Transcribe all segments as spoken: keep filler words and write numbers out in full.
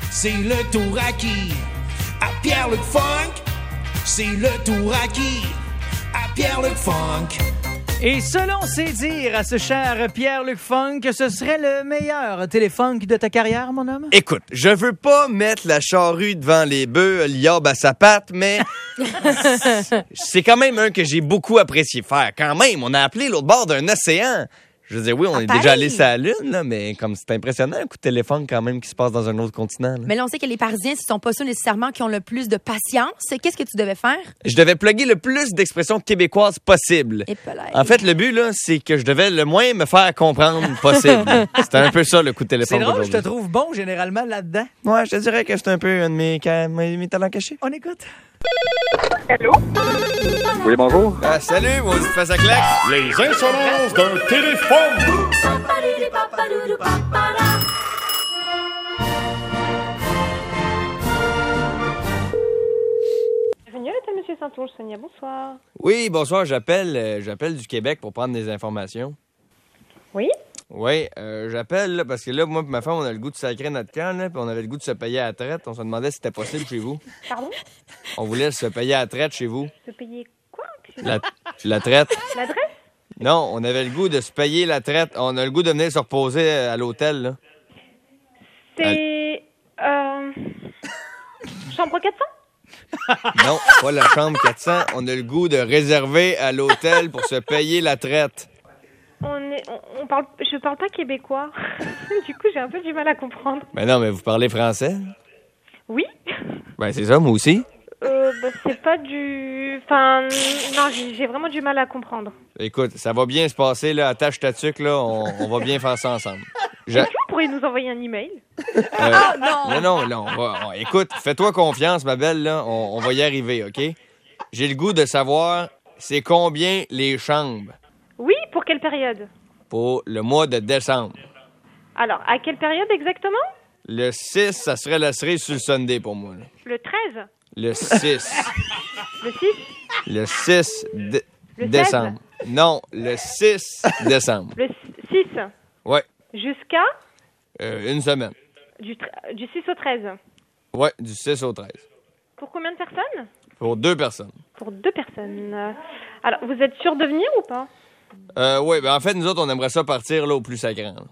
c'est le tour à qui? À Pierre-Luc Funk, c'est le tour à qui? À Pierre-Luc Funk. Et selon ses dires à ce cher Pierre-Luc Funk, ce serait le meilleur téléphone de ta carrière, mon homme? Écoute, je veux pas mettre la charrue devant les bœufs, l'iarbe à sa patte, mais c'est quand même un que j'ai beaucoup apprécié faire. Quand même, on a appelé l'autre bord d'un océan. Je veux dire, oui, on À est Paris. déjà allé sur la Lune, là, mais comme c'est impressionnant, un coup de téléphone quand même qui se passe dans un autre continent. Là. Mais là, on sait que les Parisiens, ce sont pas ceux nécessairement qui ont le plus de patience. Qu'est-ce que tu devais faire? Je devais plugger le plus d'expressions québécoises possible. Et peut-être. En fait, le but, là, c'est que je devais le moins me faire comprendre possible. C'était un peu ça, le coup de téléphone C'est drôle, je te d'aujourd'hui. trouve bon généralement là-dedans. Ouais, je te dirais que c'est un peu un de mes, ca- mes, mes talents cachés. On écoute. Allô? Oui, bonjour. Ah, salut, mon petit face à claque. Les insolences d'un téléphone. Bienvenue à Monsieur Saint-Onge, Sonia, bonsoir. Oui, bonsoir, j'appelle euh, j'appelle du Québec pour prendre des informations. Oui? Oui, euh, j'appelle là, parce que là, moi et ma femme, on a le goût de sacrer notre camp, là, puis on avait le goût de se payer à la traite. On se demandait si c'était possible chez vous. Pardon? On voulait se payer à la traite chez vous. Se payer quoi? La, la traite? L'adresse? Non, on avait le goût de se payer la traite. On a le goût de venir se reposer à l'hôtel, là. C'est... Euh... Chambre quatre cents? Non, pas la chambre quatre cents. On a le goût de réserver à l'hôtel pour se payer la traite. On est... On, on parle... Je parle pas québécois. Du coup, j'ai un peu du mal à comprendre. Ben non, mais vous parlez français? Oui? Ben c'est ça, moi aussi. Euh, bah, c'est pas du... Enfin, non, j'ai j'ai vraiment du mal à comprendre. Écoute, ça va bien se passer, là. Attache ta tuque, là. On, on va bien faire ça ensemble. Je- Est-ce que vous pourriez nous envoyer un email? Euh, Ah, non! non, non, là, on va... on- écoute, fais-toi confiance, ma belle, là. On, on va y arriver, OK? J'ai le goût de savoir, c'est combien les chambres Oui, pour quelle période? pour le mois de décembre? Alors, à quelle période exactement? Le six, ça serait la cerise sur le Sunday pour moi, là. Le treize? Le six. Le six? Le six dé- Le décembre. Non, le six décembre. Le six? Ouais, Jusqu'à? euh, une semaine. Du, tr- du six au treize. Ouais, du six au treize. Pour combien de personnes? Pour deux personnes. Pour deux personnes. Euh, Alors, vous êtes sûr de venir ou pas? Euh, ouais, ben en fait, nous autres, on aimerait ça partir là au plus sacrant. là.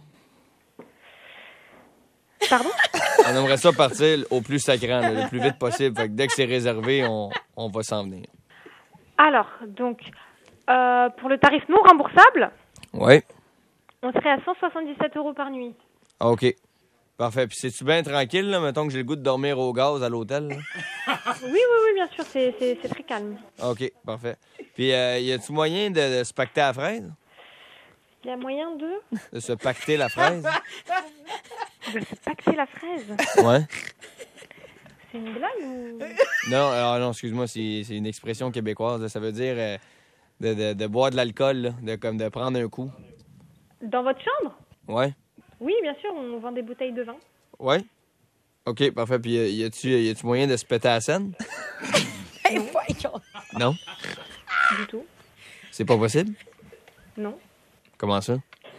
Pardon? On aimerait ça partir au plus sacrant, là, le plus vite possible. Fait que dès que c'est réservé, on, on va s'en venir. Alors, donc, euh, pour le tarif non remboursable, Ouais. on serait à cent soixante-dix-sept euros par nuit. Ah, OK. Parfait. Puis c'est-tu bien tranquille, là? Mettons que j'ai le goût de dormir au gaz à l'hôtel, là? Oui, oui, oui, bien sûr, c'est, c'est, c'est très calme. Ah, OK, parfait. Puis euh, y a-tu moyen de, de se pacter à la fraise? Il y a moyen de, De se pacter la fraise? de se pacter la fraise. Ouais. C'est une blague ou... Non, alors non, excuse-moi, c'est, c'est une expression québécoise. là. Ça veut dire euh, de, de, de boire de l'alcool, là, de, comme de prendre un coup. Dans votre chambre? Ouais. Oui, bien sûr, on vend des bouteilles de vin. Ouais? OK, parfait. Puis y a-tu, y a-tu moyen de se péter à la scène? Hey, voyons. Non? Du tout. C'est pas possible? Non. Comment ça?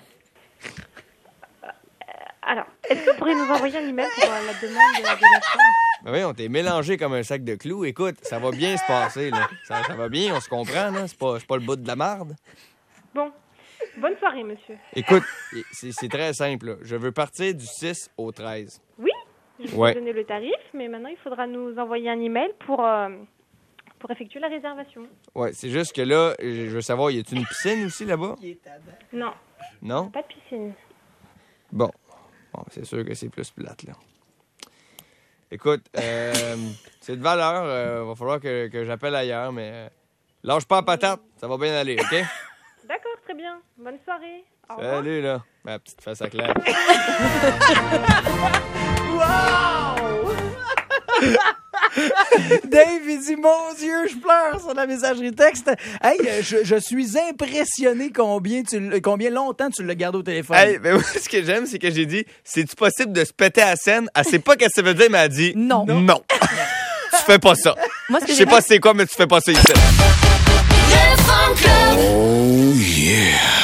Alors, est-ce que vous pourriez nous envoyer un email pour euh, la demande de, de la chambre? Ben oui, on t'est mélangé comme un sac de clous. Écoute, ça va bien se passer, là. Ça, ça va bien, on se comprend, là. C'est pas, c'est pas le bout de la marde. Bon, bonne soirée, monsieur. Écoute, c'est, c'est très simple, là. Je veux partir du six au treize. Oui, je vais Ouais. vous donner le tarif, mais maintenant, il faudra nous envoyer un email pour, euh, pour effectuer la réservation. Ouais, c'est juste que là, je veux savoir, y a-tu une piscine aussi, là-bas? Non, Non? pas de piscine. Bon. Bon, c'est sûr que c'est plus plate, là. Écoute, euh, c'est de valeur. Euh, va falloir que, que j'appelle ailleurs, mais... euh, lâche pas la patate, ça va bien aller, OK? D'accord, très bien. Bonne soirée. Au revoir. Salut, là. Ma petite face à claire. Dave, il dit, mon Dieu, je pleure sur la messagerie texte. Hey, euh, je, je suis impressionné combien, tu, l- combien longtemps tu l'as gardé au téléphone. Hey, ben moi, ce que j'aime, c'est que j'ai dit, c'est-tu possible de se péter à la scène? Elle sait pas ce que ça veut dire, mais elle a dit, Non. Non. Tu fais pas ça. Moi, ce que Je j'ai sais pas c'est quoi, mais tu fais pas ça ici. Le Fun Club. Oh yeah.